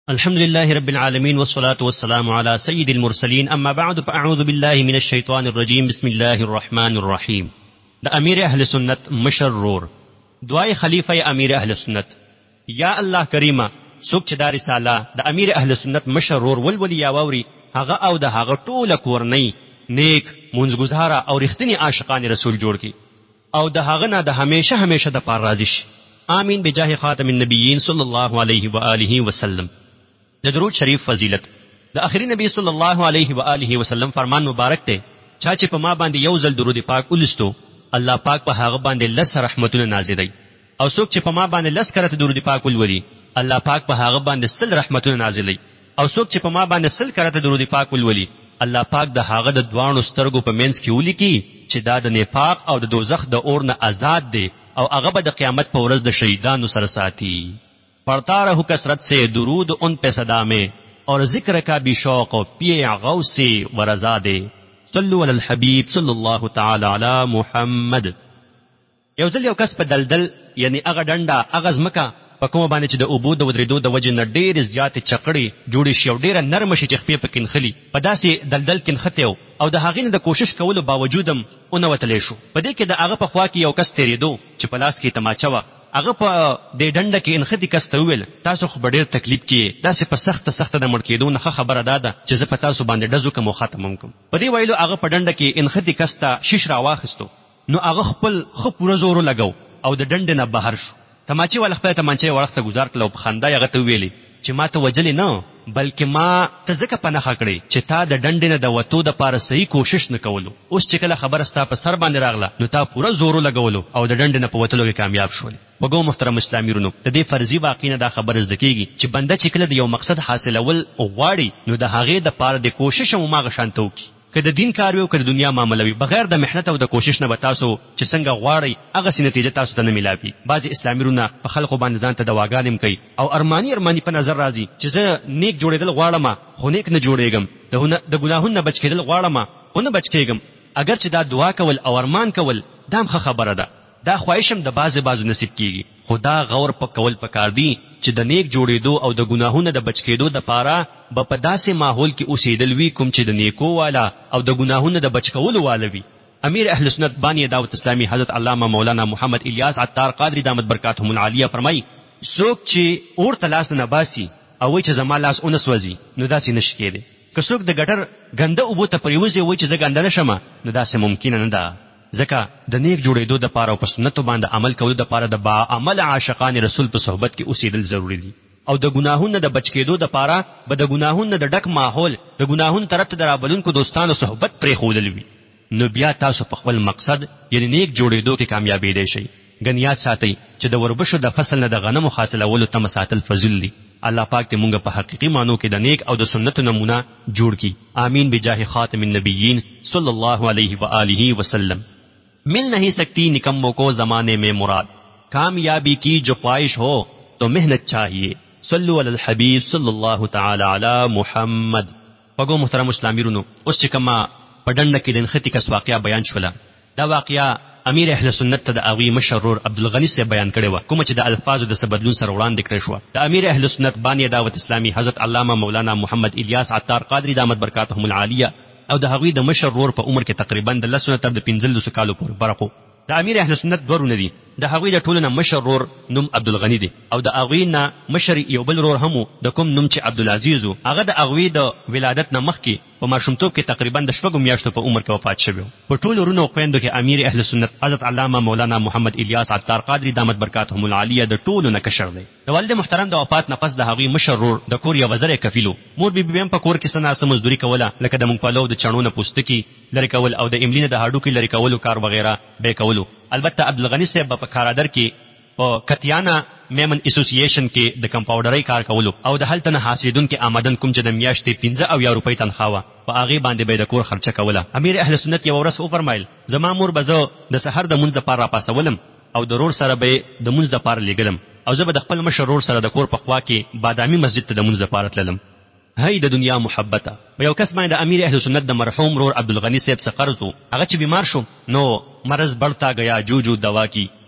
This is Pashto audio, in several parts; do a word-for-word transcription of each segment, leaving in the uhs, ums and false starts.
الحمد لله رب العالمين والصلاة والسلام على سيد المرسلين اما بعد فاعوذ بالله من الشيطان الرجيم بسم الله الرحمن الرحيم. د امیر اهل سنت مشر رور دعای خلیفہ امیر اهل سنت یا الله کریمه څوک چې دا رساله د امیر اهل سنت مشر رور ولولي یا ووري هغه او د هغه ټوله کورنۍ نیک منځګزاره او رښتینی عاشقان رسول جوړ کی او د هغه نه د همیشه همیشه د پار راضي شي. آمین بجاه خاتم النبیین صلی الله علیه و آله وسلم. د درود شریف فضیلت د اخری نبی صلی الله علیه و آله وسلم فرمان مبارک ته چا چې په ما باندې یو ځل درود پاک ولستو الله پاک په هغه باندې لس رحمتونه نازلوي او څوک چې په ما باندې لس کرته درود پاک ولولي الله پاک په هغه باندې سل رحمتونه نازلوي او څوک چې په ما باندې سل کرته درود پاک ولولي الله پاک د هغه د دوانو سترګو په منځ کې ولیکي چې دا د نفاق او د دوزخ د اور نه آزاد دی او هغه به د قیامت په ورځ د شهیدانو سره ساتي. پڑھتا رہو کثرت سے درود ان پہ صدا میں اور ذکر کا بھی شوق پیے غوث و رضا دے. صلو علی الحبیب صلی اللہ تعالی علی محمد. یو ځل یو کس په دلدل یعنی هغه ډنډه هغه ځمکه په کومه باندې چې د اوبو د ودرېدو د وجې نه ډېرې زیاتې چقړې جوړې شي او ډېره نرمه شي چې خپې پکې نښلي په داسې دلدل کې نښتی و او د هغې نه د کوشش کولو باوجود هم ونوتلی شو. په دې کې د هغه په خوا کې یو کس تېرېدو چې په لاس کې تماچه وه. هغه په دې ډنډه کې انخدي کس ته وویل تاسو خو به ډېر تکلیف کې داسې په سخته سخته د مړ کېدو نه ښه خبره دا ده چې زه په تاسو باندې ډزو کوم او ختم هم کوم. په دې ویلو هغه په ډنډه کې انخدي کس ته شیش راواخیستو نو هغه خپل ښه پوره زور ولګو او د ډنډې نه بهر شو. تماچې والا خپله تمانچه یې وړښته ګزار کړه او په خندا یې هغه ته وویلې چې ما ته وجلې نه بلکې ما ته ځکه په نښه کړې چې تا د ډنډې نه د وتو دپاره صحیح کوشش نه کولو. اوس چې کله خبره ستا په سر باندې راغله نو تا پوره زور ولګولو او د ډنډې نه په وتلو کې کامیاب شولې. وګو محترم اسلامي ورونو د دې فرضي واقعې نه دا خبره زده کېږي چې بنده چې کله د یو مقصد حاصلول غواړي نو د هغې دپاره د کوشش هم هماغه شانته وکړي که د دین کار وي او که د دنیا معامله وي بغیر د محنت او د کوشش نه به تاسو چې څنګه غواړئ هغسې نتیجه تاسو ته نه میلاوي. بعضې اسلامي ورونه په خلقو باندې ځان ته دواګانې هم کوي او ارماني ارماني په نظر راځي چې زه نیک جوړېدل غواړم خو نیک نه جوړېږم د ګناهونو نه بچ کېدل غواړم خو نه بچ کېږم. اگر چې دا دعا کول او ارمان کول دا هم ښه خبره ده دا خواهش هم د بعضې بعضو نصیب کېږي خو دا غور په کول پکار دي چې د نیک جوړېدو او د ګناهونو د بچ کېدو دپاره به په داسې ماحول کې اوسېدل وي کوم چې د نیکو والا او د ګناهونو د بچ کولو والا وي. امیر اهل سنت بانی دعوت اسلامی حضرت علامه مولانا محمد الیاس عطار قادری دامت برکاتهم العالیه فرمایي څوک چې اور ته لاس نه باسي او وایي چې زما لاس ونه سوځي نو داسې نشي کېدی. که څوک د ګټر ګنده اوبو ته پرېوځي وایي چې زه ګنده نشم نو داسې ممکنه نه ده. ځکه د نیک جوړېدو دپاره او په سنتو باندې عمل کولو دپاره د باعمل عاشقان رسول په صحبت کې اوسېدل ضروري دي او د ګناهونو د بچ کېدو دپاره به د ګناهونو د ډک ماحول د ګناهونو طرف ته د رابلونکو دوستانو صحبت پرېښودل وي نو بیا تاسو په خپل مقصد یعنی نیک جوړېدو کې کامیابېدی شئ. ګن یاد ساتئ چې د وربشو د فصل نه د غنمو حاصلولو تمه ساتل فضل دي. الله پاک دې مونږ په حقیقي معنو کې د نیک او د سنت نمونه جوړ کړي. آمین بجاه خاتم النبیین صلی الله علیه و آله وسلم. مل نہیں سکتی نکموں کو زمانے میں مراد کامیابی کی جو خواہش ہو تو محنت چاہیے. صلو علی الحبیب صلی اللہ تعالی علی محمد. پگو محترم اسلامی رونو اوس چې کما په ډنډه کې د نښتې کس واقعه بیان شوله دا واقعه امیر اهل سنت ته د هغوی مشر ورور عبدالغني صاحب بیان کړې وه کومه چې د الفاظو د څه بدلون سره وړاندې کړې شوه. د امیر اهل سنت بانی دعوت اسلامی حضرت علامه مولانا محمد الیاس عطار قادری دامت برکاتهم العالیه او د هغوی د مشر ورور په عمر کې تقریبا د لسو نه تر د پنځلسو کالو پورې فرق و. د امیر اهل سنت دوه ورونه دي. د هغوی د ټولو نه مشر ورور نوم عبدالغني دی او د هغوی نه مشر یو بل ورور هم د کوم نوم چې عبدالعزیز و هغه د هغوی د ولادت نه مخکې په ماشومتوب کې تقریبا د شپږو میاشتو په عمر کې وفات شوی و. په ټولو ورونو او خویندو کې امیر اهل سنت حضرت علامه مولانا محمد الیاس عطار قادری دامت برکاتهم العالیه د ټولو نه کشر دی. د والد محترم د وفات نه پس د هغوی مشر ورور د کور یوه زره کفیلو. مور بي بي هم په کور کې څه ناڅه مزدوري کوله لکه د مونګپالو د چڼو نه پوستکي لرې کول او د املي نه د هډوکي لرې کولو کار وغیره به کولو. البته عبدالغني صاحب په کارادر کې په کتیانا میمن اسوسییشن کې د کمپاوډرۍ کار کولو او د هلته نه حاصلېدونکي آمدن کوم چې د میاشتې پنځه اویا روپۍ تنخوا وه په هغې باندې به یې د کور خرچه کوله. امیر اهل سنت یوه ورځ وفرمایل زما مور به زه د سحر د مونځ دپاره راپاسولم او د رور سره به یې د مونځ دپاره لېږلم او زه به د خپل مشر رور سره د کور په خوا کې بادامي مسجد ته د مونځ دپاره تللم. هی د دنیا محبته په یو کس باندې د امیر اهل سنت د مرحوم رور عبدالغني صاحب څخه قرض و. هغه چې بیمار شو نو مرض بڑھتا گیا جو جو دوا کی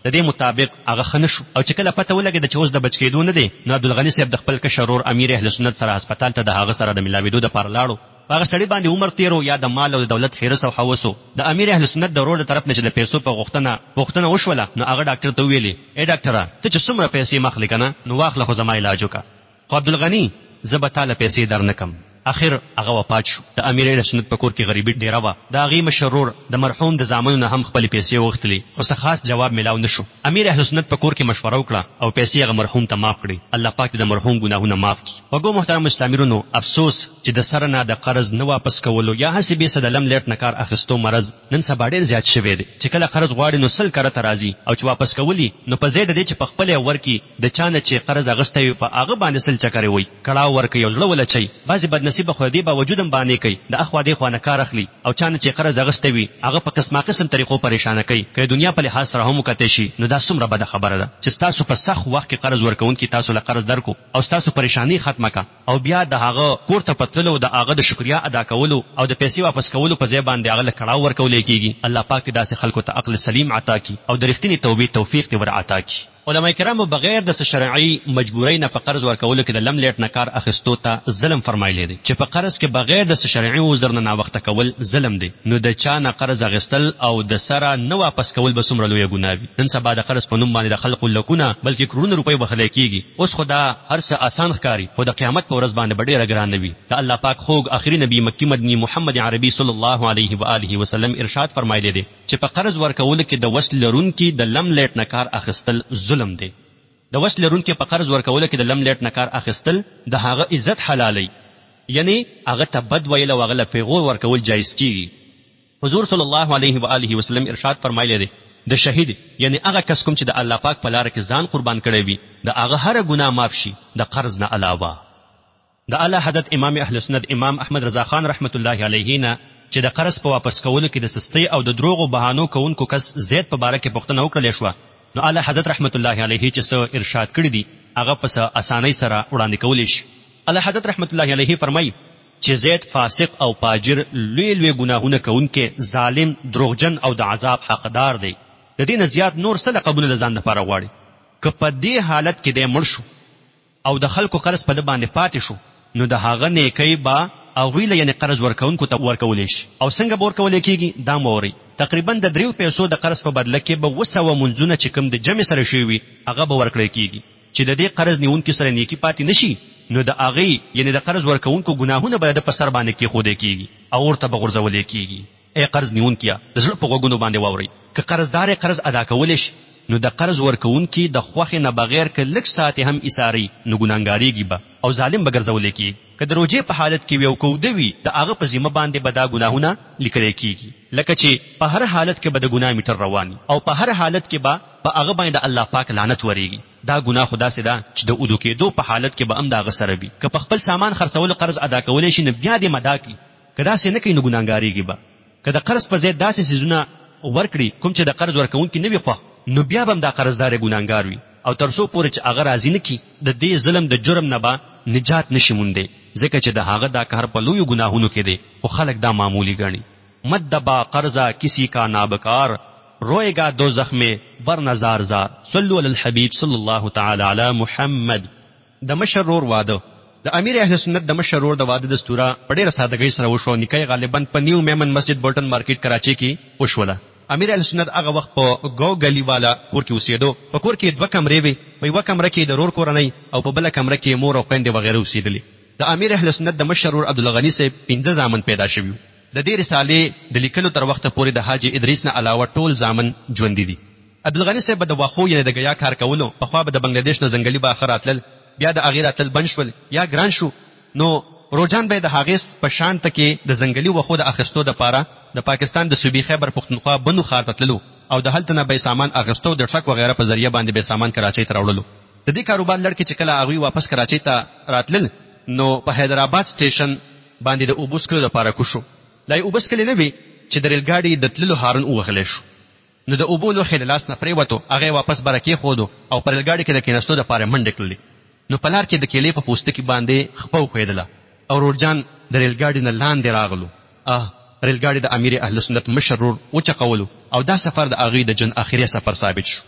د دې مطابق هغه خنشو او چې کله پته ولګید چې اوس د بچ کېدو نه دی نو عبدالغنی صاحب د خپل کشرور امیر اهل سنت سره هسپتال ته د هغه سره د ملاویدو د پاره لاړو. هغه سړی باندې عمر تیرو یا د مال او د دولت حرص او هوسو د امیر اهل سنت د ورور طرف نه چې د پیسو په غوښتنه غوښتنه وشوله نو هغه ډاکټر ته ویلي ای ډاکټره ته چې څومره پیسې مخلې کنه نو واخله خو زما علاج وکړه. خو عبدالغنی زه به تاله پیسې در نه کم. اخر هغه وفات شو. د امیر اهل سنت په کور کې غریبي ډیره وه. د هغې مشرور د مرحوم د زامنو نه هم خپلې پیسې وغوښتلې خو څه خاص جواب میلاو نه شو. امیر اهل سنت په کور کې مشوره وکړه او پیسې هغه مرحوم ته معاف کړي. الله پاک د مرحوم ګناهونه معاف کړي. وګو محترم اسلامي افسوس چې د سره نه د قرض نه واپس کولو یا هسې بې څه د لم لیټ نه کار اخیستو مرض نن سبا ډېر زیات شوی دی چې کله قرض غواړي نو سل کره ته راځي او چې واپس کولی نو په ځای د دې چې په خپله ورکړي د چا نه چې قرض اخیستی وي په هغه باندې سل چکرې وي کړاو ورکوي او زړه ولچوي. بعضې بدنصیبه خو دې باوجود هم باندې کوي د اخوا دې خوا نه کار اخلي او چا نه چې قرض اخیستی وي هغه په قسمه قسم طریقو پریشانه کوي. که دنیا په لحاظ سره هم وکتی شي نو دا څومره بده خبره ده چې ستاسو په سخت وخت کې قرض ورکوونکي تاسو له قرض درکو او ستاسو پریشانی ختمه کا او بیا د هغه کور ته په تللو د هغه د شکریا ادا کولو او د پیسې واپس کولو په ځای باندې هغه له کړاو ورکولی کېږي. الله پاک دې داسې خلکو ته عقل سلیم عطا کړي او د رښتینې توبې توفیق دې ور عطا کړي. علماء کرامو بغیر د شرعي مجبورۍ نه په قرض ورکولو کې د لم لیټ نه کار اخیستو ته ظلم فرمایلی دی چې په قرض کې بغیر د شرعي عذر نه ناوخته کول ظلم دی. نو د چا نه قرض اخیستل او د سره نه واپس کول به څومره لویه ګناه وي. نن سبا د قرض په نوم باندې د خلقو لکونه بلکې کروڑونه روپۍ بخلی کېږي. اوس خو دا هر څه آسان ښکاري خو د قیامت په ورځ باندې به ډېره ګرانه وي. د الله پاک خوږ آخري نبي مکي مدني محمد عربي صلی الله علیه و آله وسلم ارشاد فرمایلی دی چې په قرض ورکولو کې د وس لرونکي د لم لیټ نه کار اخیستل ظلم دی. د وس لرونکي په قرض ورکولو کې د لم لیټ نه کار اخیستل د هغه عزت حلالوي یعنی هغه ته بد ویل او هغه له پیغور ورکول جایز کېږي. حضور صلی الله علیه و آله وسلم ارشاد فرمایلی دی د شهید یعنی هغه کس کوم چې د الله پاک په لاره کې ځان قربان کړی وي د هغه هره ګناه معاف شي د قرض نه علاوه. د اعلی حضرت امام اهل سنت امام احمد رضا خان رحمت الله علیه نه چې د قرض په واپس کولو کې د سستۍ او د دروغو بهانو کوونکو کس زید په باره کې پوښتنه وکړلی شوه نو اعلی حضرت رحمت الله علیه چې څه ارشاد کړي دي هغه په څه اسانۍ سره وړاندې کولی شي. اعلی حضرت رحمت الله علیه فرمایي چې زید فاسق او فاجر لوی لوی ګناهونه کوونکی ظالم دروغجن او د عذاب حقدار دی. د دې نه زیات نور څه لقبونه د ځان لپاره غواړي. که په دې حالت کې دی مړ شو او د خلکو قرض په ده باندې پاتې شو نو د هغه نیکۍ به هغوی له یعنې قرض ورکوونکو ته ورکولی شي. او څنګه به ورکولی کېږي دا مورئ تقریبا د دریو پیسو د قرض په بدله کې به اوه سوه منځونه چې کوم د جمع سره شوي وي هغه به ورکړی کېږي. چې د دې قرض نیونکي سره نیکي پاتې نه شي نو د هغې یعنې د قرض ورکوونکو ګناهونه به د په سر باندې کېښودی کېږي او ورته به غورځولی کېږي. ای قرض نیونکیه د زړه په غوږونو باندې واورئ که قرضدار قرض ادا کولی شي نو د قرض ورکوونکي د خوښې نه بغیر که لږ ساعتې هم ایساري نو ګناهګارېږي به او ظالم به ګرځولی کېږي. که د روژې په حالت کې وي او کوده وي د هغه په ذمه باندې به دا ګناهونه لیکلی کېږي لکه چې په هر حالت کې به د ګناه میټر روان او په هر حالت کې به په هغه باندې د الله پاک لعنت ورېږي. دا ګناه خو داسې ده چې د اودو کېدو په حالت کې به هم د هغه سره وي. که په خپل سامان خرڅولو قرض ادا کولی شي نو بیا دې مدا کړي. که داسې نه کوي نو ګناهګارېږي به. که د قرض په ځای داسې څیزونه ورکړي کوم چې د قرض ورکوونکي نه وي خوښ نو بیا به هم دا قرضدار ګناهګار وي او تر څو پورې چې هغه راضي نه کړي د دې ظلم د جرم نه به نجات نشي موندی ځکه چې د هغه دا کار په لویو ګناهونو کې دی خو خلک دا معمولی ګڼي. مت دبا قرضہ کسی کا نابکار روئے گا دوزخ میں ورنہ زار زار. صلو علی الحبیب صلی الله تعالی علی محمد. د مشرور واده د امیر اهل سنت د مشرور د واده دستوره په ډېره سادګۍ سره وشو. نکاح غالبا په نیو میمن مسجد بولټن مارکیټ کراچۍ کې وشوله. امیر اهل سنت هغه وخت په گو گلی والا کور کې اوسېدو. په کور کې دوه کمرې وې. په یوه کمره کې د رور کورنۍ او په بله کمره کې مور او خویندې وغیره اوسېدلې. د امیر اهل سنت د مشرور عبدالغني صاحب پنځه زامن پیدا شوي. د دې رسالې د لیکلو تر وخته پورې د حاجي ادریس نه علاوه ټول زامن ژوندي دي. عبدالغني صاحب به د واښو یعنې د ګیا کار کولو. پخوا به د بنګلادیش نه ځنګلي باښه راتلل بیا د هغې راتلل بند شول یا ګران شو نو روجان به د هغې په شان ته کې د ځنګلي واښو د اخیستو دپاره د پاکستان د صوبې خیبر پښتونخوا بنو ښار ته تللو او د هلته نه به سامان اخیستو د ټرک وغیره په ذریعه باندې به سامان کراچۍ ته راوړلو. د دې کاروبار لړ کې چې کله هغوی واپس کراچۍ ته راتلل نو په حیدرآباد سټیشن باندې د اوبو څکلو دپاره کوشو. لا یې اوبه څکلې نه وي چې د ریلګاډي د تللو هارن ووهلی شو نو د اوبو لوښی له لاس نه پرېوتو. هغه یې واپس بره کېښودو او په ریلګاډي کې د کېناستو دپاره منډې کړلې. نو په لار کې د کیلې په پوستکي باندې خپه وښوېدله او روډجان د ریلګاډي نه لاندې راغلو. اه ریلګاډي د امیر اهل سنت مشر ورور وچقولو او دا سفر د هغوی د جن اخري سفر ثابت شو.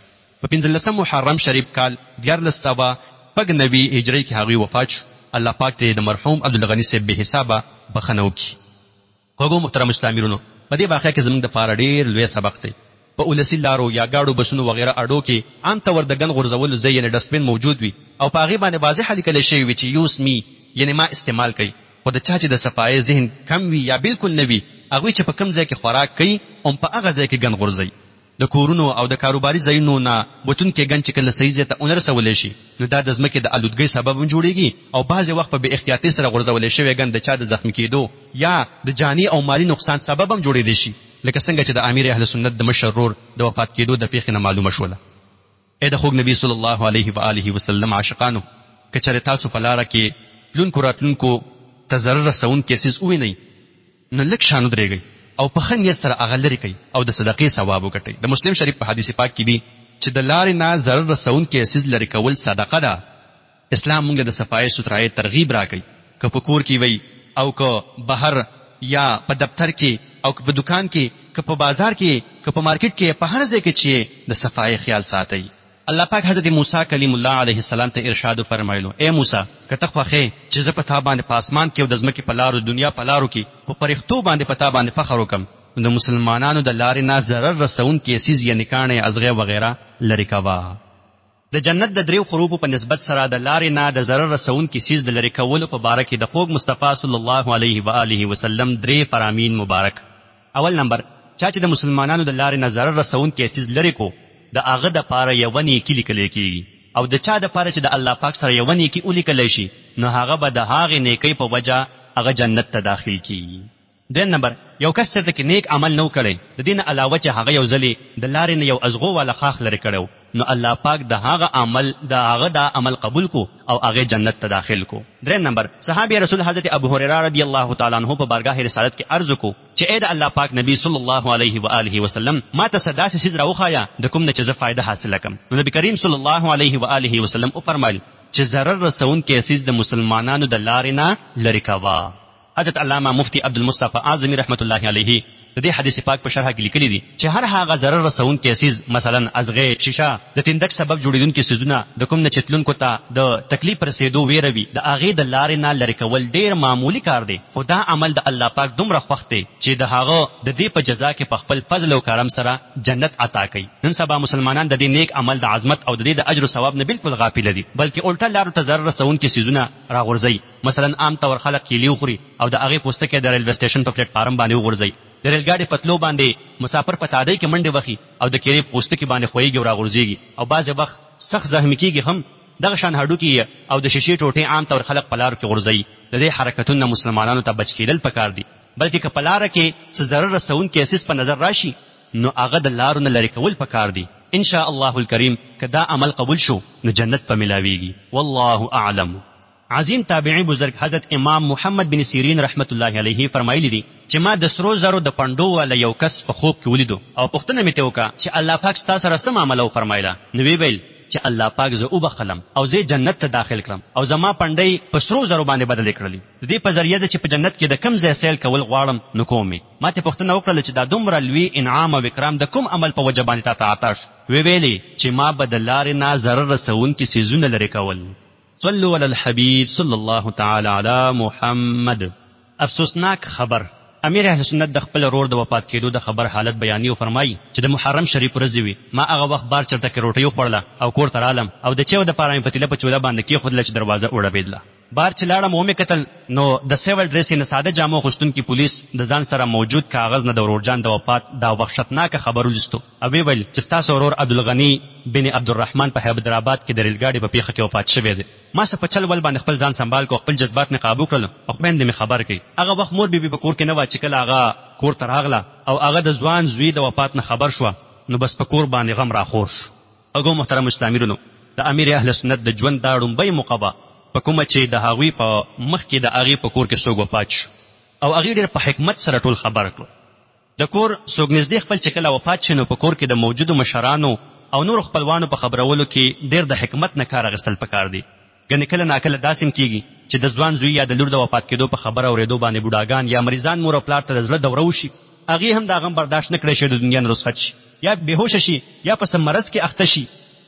په پنځلسم محرم شریف کال دیارلس سوه شپږ نوي هجري کې هغوی وفات شو. الله پاک ته د مرحوم عبدالغني صاحب بې حسابه بخښنه وکړي. خوږو محترم اسلامي په دې واقعه کې زموږ دپاره ډېر لوی سبق دی. په ولسي لارو یا ګاډو بسونو وغیره اډو کې عام طور د ګن غورځولو ځای یعنې ډسټبین موجود وي او په هغې باندې واضحه لیکلی شوي وي چې یوز می یعنې ما استعمال کوي. خو د چا چې د صفایي ذهن کم وي یا بالکل نه وي هغوی چې په کوم ځای کې خوراک کوي هم په هغه ځای کې ګن غورځوي. د کورونو او د کاروباري ځایونو نه بوتونکي ګن چې کله صحیح ځای ته ونه رسولی شي نو دا د ځمکې د آلودګۍ سبب هم جوړېږي او بعضې وخت په بې احتیاطۍ سره غورځولی شوی ګن د چا د زخمي کېدو یا د جاني او مالي نقصان سبب هم جوړېدی شي، لکه څنګه چې د امیر اهل سنت د مشر ورور د وفات کېدو د پیښې نه معلومه شوله. ای د خوږ نبی صلی الله علیه و آله وسلم عاشقانو، که چېرې تاسو په لاره کې تلونکو راتلونکو ته ضرر رسوونکي څیز ووینئ نو لږ شان ودرېږئ او په ښه نیت سره هغه لرې کوي او د صدقې ثواب وګټئ. د مسلم شریف په حدیث پاک کې دي چې د لارې نه ضرر رسوونکي څیز لرې کول صدقه ده. اسلام موږ د صفایي سوترایۍ ترغیب راکوي، که په کور کې وي او که بهر یا په دفتر کې او که په دکان کې، که په بازار کې، که په مارکیټ کې، په هر ځای کې چې د صفایي خیال ساتئ. الله پاک حضرت موسی کلیم الله علیه السلام ته ارشاد فرمایلو، اے موسی که ته خوښې چې زه په تا باندې په اسمان کې او د ځمکې په لارو دنیا په لارو کې په پرښتو باندې په تا باندې فخر وکم نو د مسلمانانو د لارې نه ضرر رسوونکي څیز یعنې کاڼې ازغې وغیره لرې کوه. د جنت د دریو خروپو په نسبت سره د لارې نه د ضرر رسوونکي څیز د لرې کولو په باره کې د خوږ مصطفی صلی الله علیه و آله وسلم درې فرامین مبارک. اول نمبر، چا چې د مسلمانانو د لارې نه ضرر رسوونکي څیز لرې کو د هغه دپاره یوه نیکي لیکلی کېږي، او د چا دپاره چې د الله پاک سره یوه نیکي ولیکلی شي نو هغه به د هغې نیکۍ په وجه هغه جنت ته داخل کېږي. دویم نمبر، یو کس چېرته کې نیک عمل نه و کړی، د دې نه علاوه چې هغه یو ځلې د لارې نه یو ازغو والا خاښ لرې کړی نو الله پاک د هغه عمل د هغه دا عمل قبول کو او هغه جنت ته داخل کو. دریم نمبر، صحابي رسول حضرت ابو هريره رضی الله تعالی عنہ په بارگاه رسالت کې عرض کو چې اې د الله پاک نبی صلی الله علیه و آله وسلم ما ته صداسې څیز راوښایه د کوم نه چې زه فایده حاصله کړم. نو نبی کریم صلی الله علیه و آله وسلم وفرمایل چې ضرر رسونکی څیز د مسلمانانو د لارې نه لرې کوه. حضرت علامه مفتی عبدالمصطفی اعظمي رحمت الله علیه د دې حدیث پاک په شرح کې لیکلي دي چې هر هغه ضرر رسونکی څیز مثلا ازغې، شیشه، د تندک سبب جوړېدونکي څیزونه د کوم نه چې تلونکو ته د تکلیف رسېدو ویره وي د هغې د لارې نه لرې کول ډېر معمولي کار دی، خو دا عمل د الله پاک دومره خوښ دی چې د هغه د دې په جزا کې په خپل فضل او کرم سره جنت عطا کوي. نن سبا مسلمانان د دې نیک عمل د عظمت او د دې د اجر او ثواب نه بالکل غافل دي، بلکې الټه لارو ته ضرر رسونکي څیزونه راغورځوي. مثلا عام طور خلک کیلي وخوري او د هغې پوستکی د ریلوے سټیشن په پلیټ فارم باندې وغورځوي، د ریل ګاډي پتلو باندې مسافر په تادۍ کې منډې وخي او د کیلې پوستکي باندې خویږي او راغورځېږي، او بعضې وخت سخت زخمي کېږي هم. دغه شان هډوکي او د شیشې ټوټې عام طور خلک په لارو کې غورځوي. د دې حرکتونو مسلمانانو ته بچ کېدل پکار دي، بلکې که په لاره کې څه ضرر رسونکی څیز په نظر راشي نو هغه د لارو نه لرې کول پکار دي. ان شاء الله الکریم که دا عمل قبول شو نو جنت په ملاویږي. والله اعلم. عظیم تابعی بزرگ حضرت امام محمد بن سیرین رحمت الله علیه فرمایلی دي چې ما د سرو زرو د پنډو والا یو کس په خوب کې ولیدو او پوښتنه مې ترې وکړه چې الله پاک ستا سره څه معامله وفرمایله؟ نو ویې ویل چې الله پاک زه وبخلم او زه جنت ته داخل کړم او زما پنډۍ په سرو زرو باندې بدلې کړلې. د دې په ذریعه چې په جنت کې د کم ځای سیل کول غواړم نو کوم مې. ما ته پوښتنه وکړله چې دا دومره لوی انعام او اکرام د کوم عمل په وجه باندې تا ته عطا شو؟ ویې ویلې چې ما به د لارې نه ضرر رسونکي څیزونه لرې کول. صلوا علی الحبیب صلی الله تعالی علی محمد. افسوسناک خبر، امیر اهل سنت د خپل ورور د وفات کېدو د خبر حالت بیانوي او فرمایي چې د محرم شریف ورځ وي ما هغه وخت بار چرته کې روټۍ وخوړله او کور ته رالم او د چیو دپاره مې پتیله په چوله باندې کېښودله چې دروازه وړبېدله. بار چې لاړم ومې کتل نو د سیول ډریس نه ساده جامو غوښتونکي پولیس د ځان سره موجود کاغذ نه د ورورجان د وفات دا وحشتناکه خبر ولستو او ویې ویل چې ستاسو ورور عبدالغني بن عبدالرحمن په حیدرآباد کې د ریل ګاډي په پیښه کې وفات شوی دی. ما څه په چل ول باندې خپل ځان سنبال کو، خپل جذبات مې قابو کړل او خویندې مې خبر کړي. هغه وخت مور بیبي په کور کې نه وه چې کله هغه کور ته راغله او هغه د ځوان زوی د وفات نه خبر شوه نو بس په کور باندې غم راخور شو. هغو محترم اسلامي، د امیر اهل سنت د ژوند دا ړومبۍ موقعه په کومه چې د هغوی په مخ کې د هغې په کور کې څوک وفات شو او هغې ډېر په حکمت سره ټول خبر کړو. د کور څوک نږدې خپل چې کله وفات شي نو په کور کې د موجودو مشرانو او نور خپلوانو په خبرولو کې ډېر د حکمت نه کار اخیستل پکار دي. ګنې کله ناکله داسې هم کېږي چې د ځوان زوی یا د لور د وفات کېدو په خبره اورېدو باندې بوډاګان یا مریضان مور او پلار ته د زړه دوره وشي، هغې هم دا غم برداشت نه کړی شي د دنیا نه رخصت شي یا بېهوشه شي یا په څه مرض کې اخته شي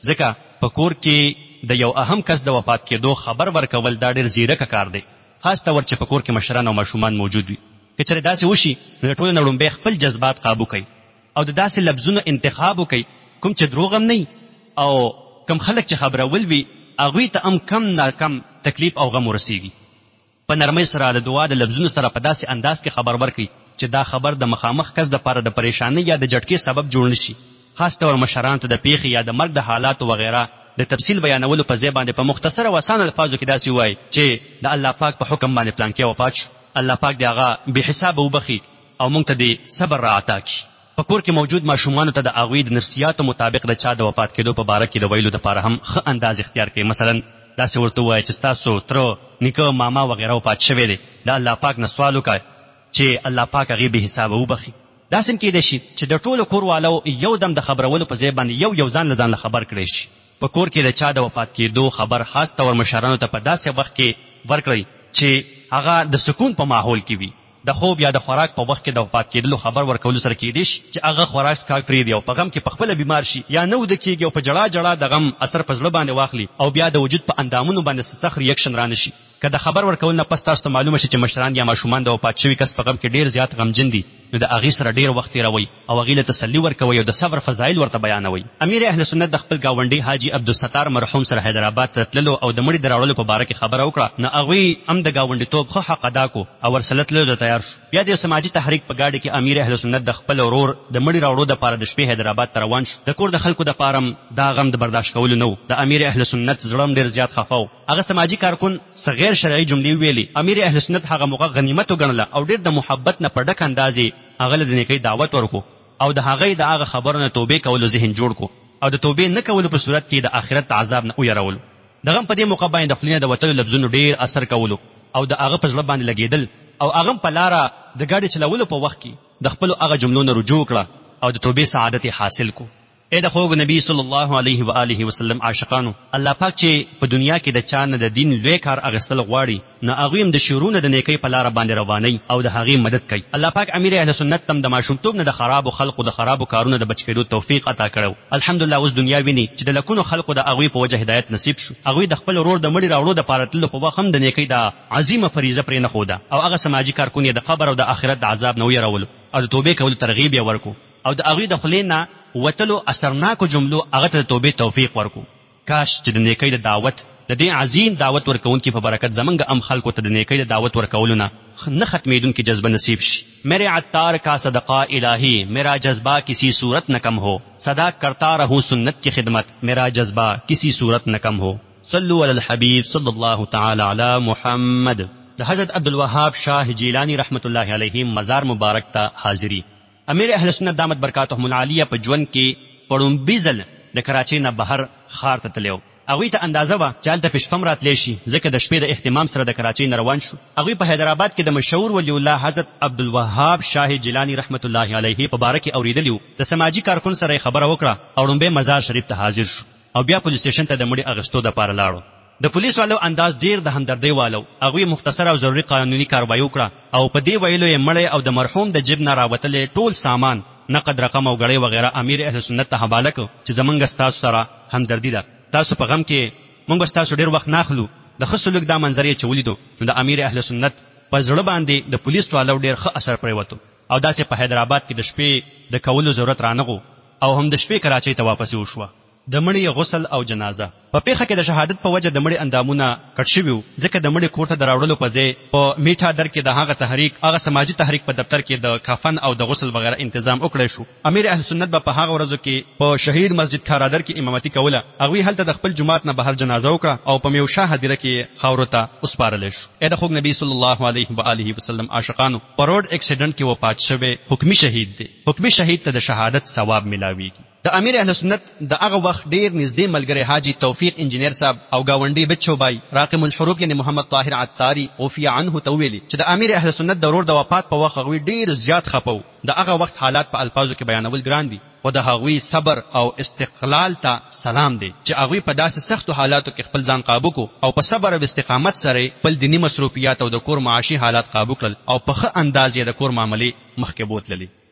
ځکه په کور کې د یو اهم کس د وفات کېدو خبر ورکول دا ډېر زیرکه کار دی، خاص طور چې په کور کې مشران او ماشومان موجود وي. که چېرې داسې وشي نو د ټولو نه لومبی خپل جذبات قابو کوي او د داسې لفظونو انتخاب وکړي کوم چې دروغ هم نه او کم خلک چې خبرول وي هغوی ته هم کم ناکم تکلیف او غم ورسیږي. په نرمۍ سره د دعا د لفظونو سره په داسې انداز کې خبر ورکړي چې دا خبر د مخامخ کس دپاره د پریشانۍ یا د جټکې سبب جوړ نشي. خاص طور مشرانو ته د پیښې یا د مرګ د حالاتو وغیره د تفصیل بیانولو په ځای باندې په مختصره او اسانه الفاظو کې داسې وایي چې د الله پاک په حکم باندې پلانکې وفات شو، الله پاک دې هغه بې حسابه وبخي او موږ ته دې صبر را عطا کړي. په کور کې موجود ماشومانو ته د هغوی د نفسیاتو مطابق د چا د وفات کېدو په باره کې د ویلو دپاره هم ښه انداز اختیار کړي. مثلا داسې ورته ووایي چې ستاسو تره نیکه ماما وغیره وفات شوی دی، د الله پاک نه سوال وکړه چې الله پاک هغې بې حسابه وبخي. داسې هم کېدی شي چې د ټولو کوروالو یو دم د خبرولو په ځای باندې یو یو ځان له ځان له خبر کړی شي. په کور کې د چا د وفات کېدو خبر خاص طور مشرانو ته په داسې وخت کې ورکړئ چې هغه د سکون په ماحول کې وي. د خوب یا د خوراک په وخت کې د وفات کېدلو خبر ورکولو سره کېدی شي چې هغه خوراک څښاک پرېږدي او په غم کې پخپله بیمار شي یا نه وده کېږي او په جړا جړا د غم اثر په زړه باندې واخلي او بیا د وجود په اندامونو باندې سخت ریاکشن را نشي. که د خبر ورکول نه پس تاسو ته معلومه شي چې مشران یا ماشومان د وفات شوي کس په غم کې ډېر زیات غمجن دي، نو د هغې سره ډېر وخت تېروئ او هغې له تسلي ورکوئ او د صبر فضایل ورته بیانوئ. امیر اهل سنت د خپل ګاونډي حاجي عبدالستار مرحوم سره حیدرآباد ته تللو او د مړي د راوړلو په باره کې خبره وکړه، نو هغوی هم د ګاونډیتوب ښه حق ادا کو او ورسره تللو ته تیار شو. بیا د سماجي تحریک په ګاډي کې امیر اهل سنت د خپل ورور د مړي راوړو دپاره د شپې حیدرآباد ته روان شو. د کور د خلکو دپاره هم دا غم د برداشت کولو نه و. د امیر اهل سنت زړه هم ډېر زیات خفه و. هغه سماجي کارکن څه غیر شرعي جملې ویلي. امیر اهل سنت هغه موقع غنیمت وګڼله او ډېر د محبت نه په ډک اندازې هغه له د نیکۍ دعوت ورکو او د هغې د هغه خبرو نه توبې کولو ذهن جوړ کو او د توبې نه کولو په صورت کې د آخرت د عذاب نه ویرولو. دغه په دې موقع باندې د خولې نه د وتلو لفظونو ډېر اثر کولو او د هغه په زړه باندې لګېدل او هغه په لاره د ګاډي چلولو په وخت کې د خپلو هغه جملو نه رجوع کړه او د توبې سعادت یې حاصل کو. اے د خوږ نبی صلی الله علیه و آله وسلم عاشقانو، الله پاک چې په دنیا کې د چا نه د دین لوی کار اخیستل غواړي نو هغوی هم د شعرونه د نیکۍ په لاره باندې روانوي او د هغې مدد کوي. الله پاک امیر اهل سنت تم د ماشومتوب نه د خرابو خلقو د خرابو کارونو د بچ کېدو توفیق عطا کړو. الحمدلله اوس دنیا ویني چې د لکونو خلقو د هغوی په وجه هدایت نصیب شو. هغوی د خپل ورور د مړي راوړو دپاره تللو په وخت هم د نیکۍ د عظیمه فریضه پرې نه ښوده او هغه سماجي کارکون یې د قبر او د آخرت د عذاب نه ویرولو او د توبې کولو ترغیب یې ورکو او د هغوی د خولې نه وتلو اثرناکو جملو هغه ته د توبې توفیق ورکو. کاش چې د نیکۍ د دعوت د دې عظیم دعوت ورکوونکي په برکت زمونږ ام خلکو ته د نیکۍ د دعوت ورکولو نه نه ختمېدونکي جذبه نصیب شي. میرے عطار کا صدقہ الہی میرا جذبہ کسی صورت نہ کم ہو، صدا کرتا رہوں سنت کی خدمت میرا جذبہ کسی صورت نہ کم ہو. صلو علی الحبیب صلی اللہ تعالی علی محمد. د حضرت عبدالوهاب شاہ جیلانی رحمت الله علیه مزار مبارک ته حاضری. امیر اهل سنت دامت برکاتهم العالیه په ژوند کې پړومبي ځل د کراچۍ نه بهر ښار ته تللی و. هغوی ته اندازه وه چې هلته په شپه هم راتلی شي، ځکه د شپې د اهتمام سره د کراچۍ نه روان شو. هغوی په حیدرآباد کې د مشهور ولی الله حضرت عبدالوهاب شاه جیلانی رحمت الله علیه په باره کې اورېدلي وو. د سماجي کارکن سره یې خبره وکړه او ړومبی مزار شریف ته حاضر شو او بیا پولیس سټیشن ته د مړي اخیستو دپاره لاړو. د پولیس والو انداز ډیر د همدردۍ والو. هغوی مختصر او ضروري قانوني کاروایی وکړه او په دې ویلو یې مړی او د مرحوم د جیب نه راوتلی ټول سامان نقد رقم او غړۍ وغیره امیر اهل سنت ته حواله کړ چې زمونږ ستاسو سره همدردي ده، تاسو په غم کې موږ به ستاسو ډېر وخت نه اخلو. د ښه سلوک دا منظر یې چې ولیدو نو د امیر اهل سنت په زړه باندې د پولیس والو ډېر ښه اثر پرېوتو او داسې په حیدرآباد کې د شپې د کولو ضرورت رانغو او هم د شپې کراچۍ ته واپسې وشوه. د مړي غسل او جنازه. په پیښه کې د شهادت په وجه د مړي اندامونه کټ شوي وو، ځکه د مړي کور ته د راوړلو په ځای په میټا در کې د هغه تحریک هغه سماجي تحریک په دفتر کې د کفن او د غسل وغیره تنظیم وکړی شو. امیر اهل سنت به په هغه ورځو کې په شهید مسجد کارادر کې امامتي کوله. هغوی هلته د خپل جومات نه بهر جنازه وکړه او په میوشا هدیره کې خاورو ته وسپارلی شو. ای د خوږ نبی صلی الله علیه و آله وسلم عاشقانو، په روډ اکسیډنټ کې وفات شوی حکمي شهید دی. حکمي شهید ته د شهادت ثواب ملاویږي. د امیر اهل سنت د هغه وخت ډیر نږدې ملګری حاجی توفیق انجینیر صاحب او گاونډي بچو بای راقم الحروب یعنی محمد طاهر عطاری عفی عنه تویلی چې د امیر اهل سنت د ورور د وفات په وخت هغوی ډیر زیات خپو. د هغه وخت حالات په الفاظو کې بیانول ګران دي، خو د هغوی صبر او استقلال ته سلام دی چې هغوی په داسې سختو حالاتو کې خپل ځان قابو کو او په صبر او استقامت سره خپل دینی مصروفیات او د کور معاشي حالات قابو کړل او په ښه انداز یې د کور معاملې مخکې بوتللې.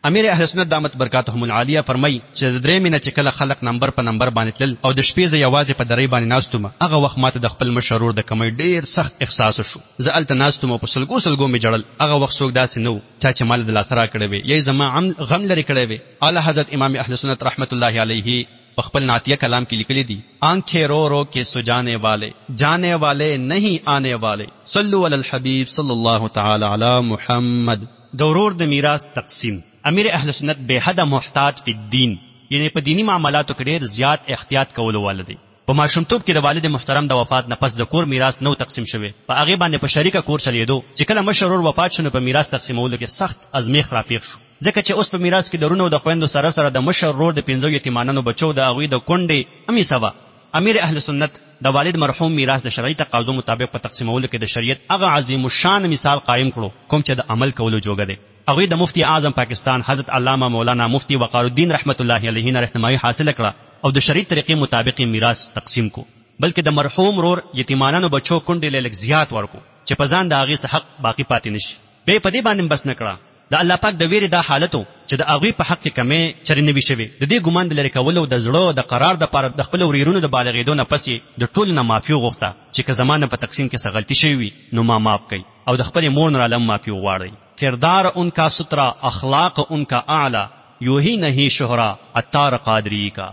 امیر اهل سنت دامت برکاتهم العالیه فرمای چې د درې مینه چې کله خلق نمبر په نمبر باندې تلل او د شپې ز یوازې په درې باندې ناستم هغه وخت ماته د خپل مشرور د کمی ډیر سخت احساس شو. زه الته ناستم او په سلګو سلګو می جړل. هغه وخت څوک داسې نو چې مال د لاسره کړی وي یی زما غم لري کړی وي. اعلی حضرت امام اهل سنت رحمت الله علیه په خپل نعتیه کلام کې لیکلي دي آنکھیں رو رو کے سجانے والے جانے والے نہیں آنے والے صلوا علی الحبیب صلی الله تعالی علی محمد. دورور د میراث تقسیم. امیر اهل سنت به حد محتاط فی الدین یعنی په دینی معاملاتو کې ډیر زیات احتیاط کول والدي. په ماشومتوب کې د والد محترم د وفات نه پس د کور میراث نو تقسیم شوی. په هغه باندې په شریکه کور چلیدو چې کله مشرور وفات شونه په میراث تقسیمولو کې سخت ازمیخ راپیښ شو. ځکه چې اوس په میراث کې درونه او د خويندو سره سره د مشرور د پنځو یتیمانو بچو د هغه د کونډې امي سوا. امیر اهل سنت د والد مرحوم میراث د شرعي تقاضو مطابق په تقسیمولو کې د شریعت هغه عظیم الشان مثال قائم کړو کوم چې د عمل کولو جوګه دی. هغه د مفتی اعظم پاکستان حضرت علامه مولانا مفتی وقار الدین رحمت الله علیه نه رهنمایي حاصل کړه او د شریعت طریقې مطابق میراث تقسیم کو. بلکې د مرحوم رور یتیمانو بچو کونډې لږ زیات ورکو چې په ځان د هغه حق باقی پاتې نشي. به په دې باندې بس نکړه د الله پاک د ویری دا حالتو چې د هغه په حق کې کمې چرې نوي شوی. د دې ګمان د لری کولو د زړه د قرار د پاره د خپل وريرونو د بالغېدو نه پسې د ټول نه معافي غوښته چې که زمانه په تقسیم کې څه غلطي شوی وي نو ما معاف کړي او د خپل مور نه علم معافي وغواړي. کردار ان کا سترا اخلاق ان کا اعلی یو ہی نہیں شہرا عطار قادری کا.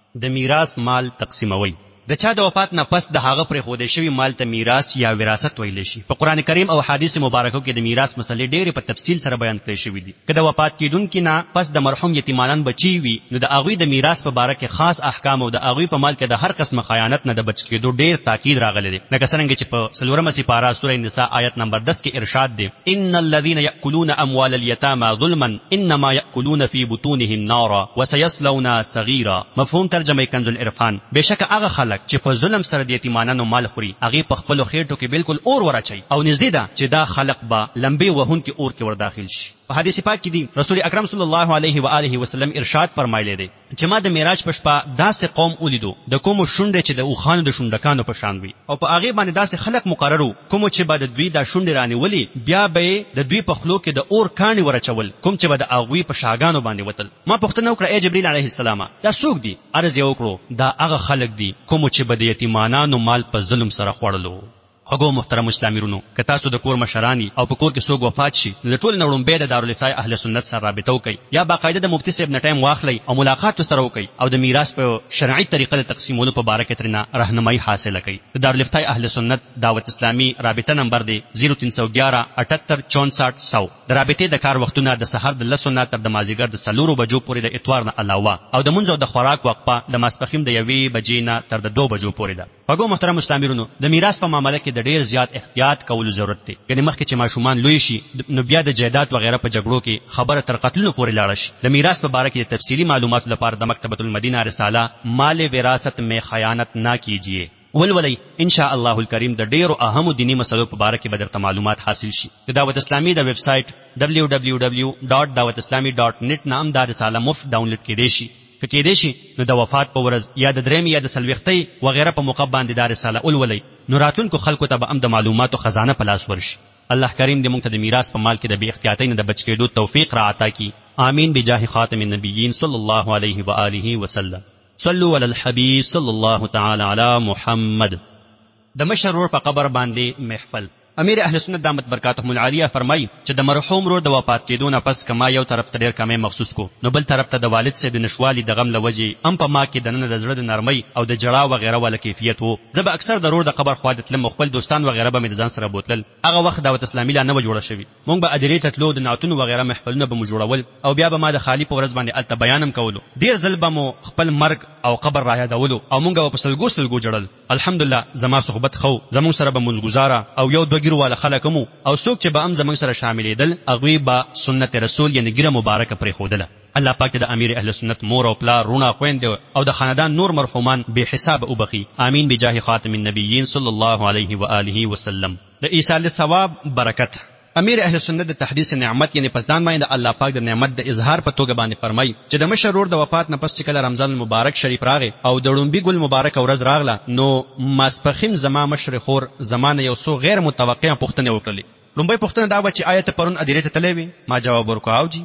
د میراث مال تقسیموي. د چا د وفات نه پس د هغه پر خوده شوی مال ته میراث یا وراثت ویل شي. په قران کریم او حدیث مبارکو کې د میراث مسلې ډېرې په تفصیل سره بیان کړي شوی دي. کله وفات کیدونکو نه پس د مرحوم یتیمانان بچي وي نو د هغه د میراث په اړه کې خاص احکام او د هغه په مال کې د هر قسم خیانت نه د بچ کېدو ډېر تاکید راغلی دی. لکه څنګه چې په سلورمه سپاره سوره النساء آیت نمبر دس کې ارشاد دی ان الذين ياكلون اموال اليتامى ظلما انما ياكلون في بطونهم نارا وسيصلون سعيرا. مفهوم ترجمه کنز العرفان. بشک هغه خلک چې په ظلم سره د یتیمانو مال خوري هغه په خپل خېټو کې بالکل اور ورچي او نږدې ده چې دا خلق به لمبي وهون کې اور کې ور داخل شي. په حدیث پاک کې دی رسول اکرم صلی الله علیه و آله وسلم ارشاد فرمایلی دی چې ما د معراج په شپه داسې قوم ولیدو د کوم شونډه چې د اوخانو د شونډکانو په شان وي او په هغه باندې داسې خلق مقررو کوم چې بعد دوی د شونډې رانی ولی بیا به د دوی په خلو کې د اور کانی ورچول کوم چې بعد هغه په شاګانو باندې وتل. ما پوښتنه وکړه ای جبرئیل علیه السلام دا څوک دي؟ عرض یې وکړو دا هغه خلق دي کوم چې بعد یتیمانو مال په ظلم سره خوړلو. هغه محترم اسلاميرونو که تاسو د کور مشرانی او په کور کې څوک وفات شي د ټول نړم به د دارالفتای اهل سنت سره رابطه وکي یا باقاعده د مفتی صاحب نه ټایم واخلي او ملاقات سره وکي او د میراث په شرعي طریقه د تقسیمولو په اړه کې ترنه راهنمایي حاصله کړي. د دارالفتای اهل سنت دعوت اسلامي رابطه نمبر دی صفر تین یک یک اٹھتر چونسٹھ سو. د رابطې د کار وختونه د سحر د لسو نه تر د مازیګر د سلورو بجو پورې د اتوار نه علاوه او د منځو د خوراک وقفه د ماسپخیم د یوې بجې نه تر د دو بجو پورې ده. هغه محترم اسلاميرونو د میراث په معاملې کې د ډیر زیات احتیاط کول ضرورت دی. یعنی مخکې چې ماشومان لوی شي نو بیا د جایداد وغیرہ په جګړو کې خبره تر قتلونو پورې لاړه شي. د میراث په اړه کې تفصیلی معلومات لپاره د مکتبۃ المدینہ رساله مال وراثت میں خیانت نہ کیجیے ولولي ان شاء الله الکریم د ډیرو اهمو دینی مسلو په اړه کې به درته معلومات حاصل شي. د دعوت اسلامي د ویب سټ دبلیو دبلیو دبلیو ډاٹ دعوت اسلامی ډاٹ نیټ نام دا رساله مفت ډاونلوډ کړئ شي. که کې دې شي نو د وفات په ورځ یا د درېم یا د سلوختۍ وغیرہ په موقع باندې دا رساله ولولي نو راتلونکو خلکو ته به هم د معلوماتو خزانه په لاس ورشي. الله کریم دې موږ ته د میراث په مال کې د بی احتیاطۍ نه د بچ کېدو توفیق را عطا کړي. آمین بجاه خاتم النبیین صلی الله علیه و آله وسلم. صلوا علی الحبیب صلی الله تعالی علی محمد. د مشرور په قبر باندې محفل. امیر اهل سنت دامت برکاتهم العالیه فرمایي چې د مرحوم رو د وفات کېدو نه پس کما یو طرف ته ډېر کمې مخصوص کو نو بل طرف ته د والد صاحب د نشوالي د غم لوجې ام په ما کې د نن د زړه د نرمۍ او د جړا وغیرہ ول کیفیت وو. زه به اکثر ضرور د قبر خوا د تلم خپل دوستان وغیرہ به مې ځان سره بوتل. هغه وخت دعوت اسلامي لا نه و جوړه شوی. مونږ به ادرې ته تلو د نعتونو وغیرہ محفلونه به مو جوړول او بیا به ما د خالی په ورځ باندې الته بیانم کولو. ډېر ځل به مو خپل مرګ او قبر را یادولو او مونږ په سلګو سلګو جړل. الحمدلله زما صحبت خو زمون سره به مونږ گزاره او یو دوه ګیرو والا خلکمو او څوک چې به هم زمونږ سره شاملېدل هغوی به سنت رسول یعنی ګیره مبارکه پرېښودله. الله پاک د امیر اهل سنت مور او پلار رونه خويندې او د خاندان نور مرحومان به حساب وبخي. آمین بجاه خاتم النبیین صلی الله علیه و آله وسلم. د ایصال ثواب برکت. امیر اهل سنت د تحدیث نعمت یعنی په ځان باندې الله پاک د نعمت د اظهار په توګه باندې فرمایي چې د مشرور د وفات نه پس چې کله رمضان المبارک شریف راغی او د ړومبي ګل مبارک ورځ راغله نو ماسپخیم زما مشر خور زمانه یو څو غیر متوقع پوښتنه وکړلې. لومبۍ پوښتنه دا و چې آیت پرون ادیره ته تللی وي؟ ما جواب ورکړ او جی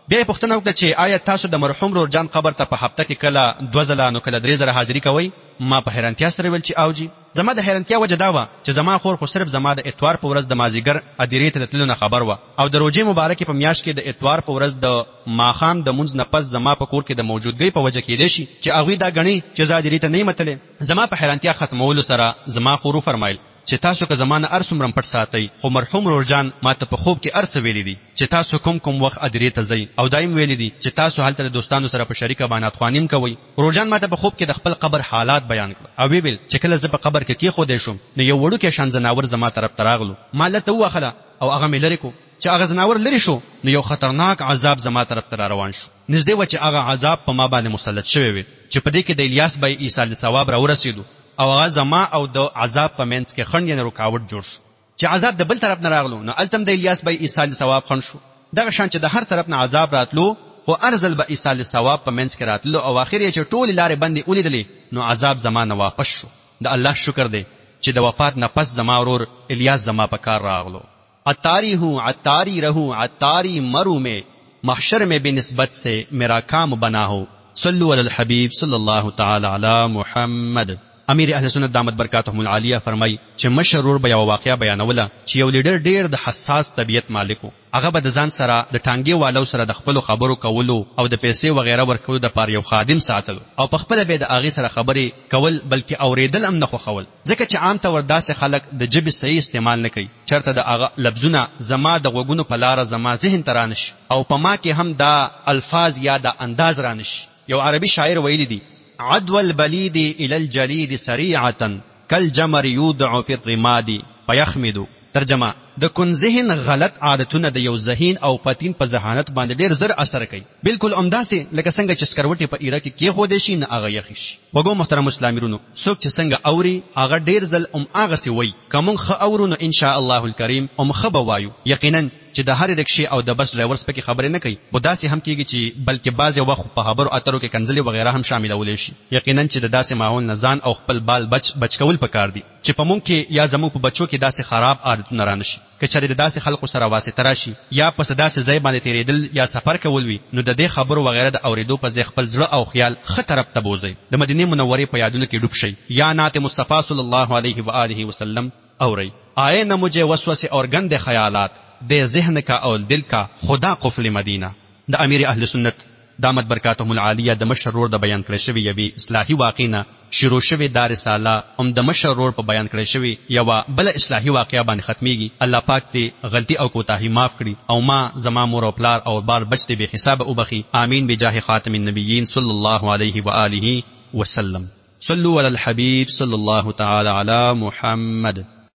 بیا پوښتنه وکړه چې آیا تاسو د مرحوم رورجان قبر ته په هفته کې کله دوه ځله نو کله درې ځله حاضري کوئ؟ ما په حیرانتیا سره ویل چې اوجی. زما د حیرانتیا وجه دا وه چې زما خور خو صرف زما د اتوار په ورځ د مازیګر ادیرې ته د تللو نه خبر وه او د روژې مبارکې په میاشت کې د اتوار په ورځ د ماښام د مونځ نه پس زما په کور کې د موجودګۍ په وجه کېدی شي چې هغوی دا ګڼي چې زه ادیرې ته نه یم تللی. زما په حیرانتیا ختمولو سره زما خور وفرمایل چې تاسو که زما نه هر څومره پټ ساتئ خو مرحوم رورجان ما ته په خوب کې هر څه ویلي دي چې تاسو کوم کوم وخت ادیرې ته ځئ او دایم ویلي دي چې تاسو هلته د دوستانو سره په شریکه باناتخواني هم کوئ. رورجان ما ته په خوب کې د خپل قبر حالات بیان کړل او ویل چې کله زه په قبر کې کېښودی شوم نو یو وړوکی شان ځناور زما طرف ته راغلو. ما لته ووهله او هغه مې لرې کو. چې هغه ځناور لرې شو نو یو خطرناک عذاب زما طرف ته را روان شو. نږدې وه چې هغه عذاب په ما باندې مسلط شوی وي چې په دې کې د الیاس بای عیسی علیه السلام را ورسېدو او هغه زما او د عذاب په منځ کې خنډ یعنې رکاوټ جوړ شو. چې عذاب د بل طرف نه راغلو نو هلته هم د الیاس بای عیسی علیه السلام خنډ شو. دغه شان چې د هر طرف نه عذاب راتلو خو ارزل به عیسی علیه السلام په منځ کې راتلو او اخر یې چې ټولې لارې بندې ولیدلې نو عذاب زما نه واپس شو. د الله شکر دی چې د وفات نه پس زما ورور الیاس زما په کار راغلو. عطاری ہوں عطاری رہوں عطاری مروں میں محشر میں بے نسبت سے میرا کام بنا ہو. صلو علی الحبیب صلی اللہ تعالی علی محمد. امیر اهل سنت دامت برکاتهم العالیه فرمای چې مشرور به یو واقعیا بیانوله چې یو لیډر ډیر د حساس طبیعت مالک و. هغه به د ځان سره د ټانګې والو سره د خپل خبرو کولو او د پیسې وغیرہ ورکولو د پاره یو خادم ساتلو او په خپل به د هغه سره خبرې کول بلکې اوریدل هم نه خوښول ځکه چې عام طور داسې خلک د جبې صحیح استعمال نه کوي چرته د هغه لفظونه زما د غوګونو په لار زما ذهن ترانش او په ما کې هم دا الفاظ یا دا انداز رانش. یو عربي شاعر ویلی دی عدو البلید الى الجلید سریعتا کالجمر یودع فی الرماد فیخمد. ترجمه د کون ذهن غلط عادتونه د یو ذهین او پتین په ذهانت باندې ډیر زر اثر کوي بالکل امداسي لکه څنګه چې سکروټي په ایره کې کې خو دې شي نه هغه یخ شي. وګو محترم اسلاميرونو څوک چې څنګه اوري هغه ډیر ځل ام هغه سی وای کوم خ اورونو ان شاء الله الکریم ام خ بوایو. یقینا چې د هر رکشي او د بس ډرایورز پکې خبرې نه کوي بوداسي هم کېږي چې بلکې بعض یو وخت په خبرو اترو کې کنځلې وغیرہ هم شاملول شي. یقینا چې د داسې ماحول نه ځان او خپل بال بچ بچ کول پکار دي چې په مونږ کې یا زموږ په بچو کې داسې خراب عادتونه رانشي که چېرې د داسې خلکو سره واسطه راشي یا په داسې ځای باندې تیرېدل یا سفر کول وي نو د دې خبرو وغیرہ د اوریدو په ځای خپل زړه او خیال ښه طرف ته بوځئ. د مدینې منورې په یادونو کې ډوب شئ یا نعت مصطفی صلی الله علیه و آله وسلم اورئ. آئے نہ مجھے وسوسے اور گندے خیالات دے ذہن کا اور دل کا خدا قفل مدینہ. د امیر اهل سنت دامت برکاتهم العالیه د مشرور د بیان کړی شوی یوه اصلاحي واقعه شروع شوی د رساله هم د مشرور په بیان کړی شوی یوه بل اصلاحي واقعه باندې ختميږي. الله پاک دې غلطي او کوتاهی معاف کړي او ما زما مور او پلار او بار بچ دې به حساب او بخي. امين بجاه خاتم النبيين صلى الله عليه واله وسلم. صلوا على الحبيب صلى الله تعالى على محمد.